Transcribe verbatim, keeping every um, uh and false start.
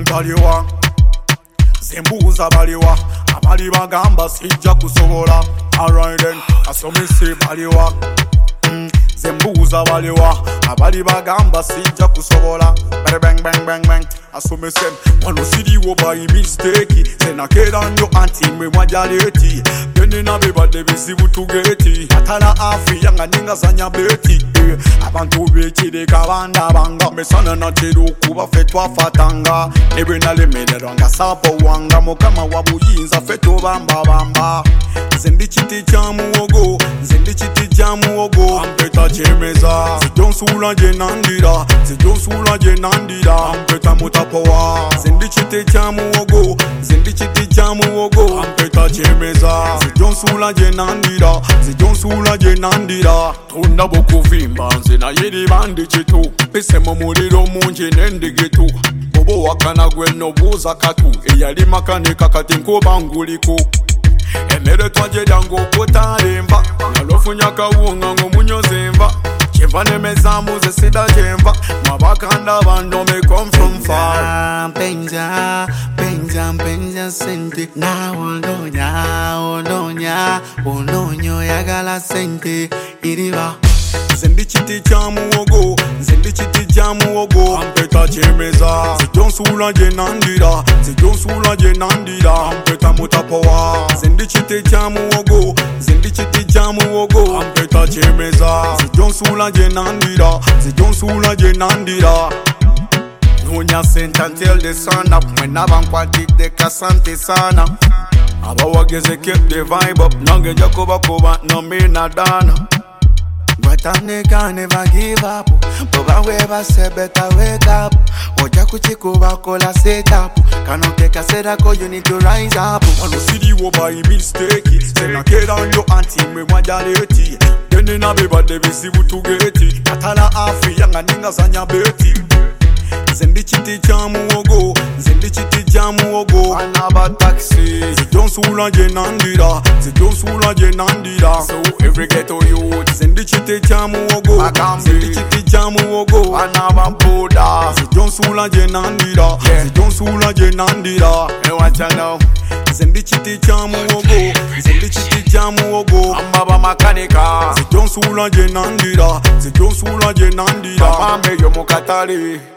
baliwa zembuuza baliwa abali bagamba sijja kusobola alright then asomese baliwa mm. zembuuza baliwa abali bagamba sijja kusobola bang bang bang bang asomese wano siriwo by mistake senakera nnyo anti mwe mwajaleti benina bebadde bizibu tugeti atala afiya nga ningazanya beti abantu bekireka bandabanga mesana natera okuba ffe twafatanga ne bwe nalemererwa nga saapo wanga mukama wa buyinza ffe tubambabamba nze ndi kiti kya muwogo nze ndi kiti kya muwogo ampeta kyemeza zijjo nsuula gye nandira zijjo nsuula gye nandira ampeta mutapowa nze ndi kiti kya muwogo nze ndi kiti kya muwogo ampeta kyemeza zijjo nsuula gye nandira zijjo nsuula gye nandira tunda bukuvimba nze naye libandi kitu mpise mu muliro mungi n'endigitu oba owakana gwe nobuuza katu eyali makanika kati nkuba nguliko emmere twagyerya ng'okutalimba nalofunya kawunga ng'omunyoza enva kyenva nemezambuze sida kyenva mwabakanda bandome come from far mpenja mpenja mpenja sente nawe ononya ononya ononya oyagala sente iriba nze ndi kiti kya muwogo nze ndi kiti kya muwogo ampeta kyemeza zijjo nsuula gye nandira zijjo nsuula gye nandira ampeta mutapowa nze ndi kiti kya muwogo nze ndi kiti kya muwogo ampeta kyemeza zijjo nsuula gye nandira zijjo nsuula gye nandira noonya sente until the sun up mwenaba nkwatidde kasante sana abawageze keep the vibe up nange nja kubakuba nomina dana But I never give up. But when I say better wake up. Oja kuchikuba kola set up. Cannot take a sedako, you need to rise up. Wano siriwo by mistake senakera nnyo anti mwe mwajaleti benina bebadde bizibu tugeti atala afiya nga ningazanya beti nze ndi kiti kya muwogo nze ndi kiti kya muwogo anaba taxi zijjo nsuula gye nandira zijjo nsuula gye nandira so every ghetto youth nze ndi kiti kya muwogo nze ndi kiti kya muwogo anaba mpuda zijjo nsuula gye nandira zijjo nsuula gye nandira nze ndi kiti kya muwogo nze ndi kiti kya muwogo ambaba makanika zijjo nsuula gye nandira zijjo nsuula gye nandira bamambe yo mukatale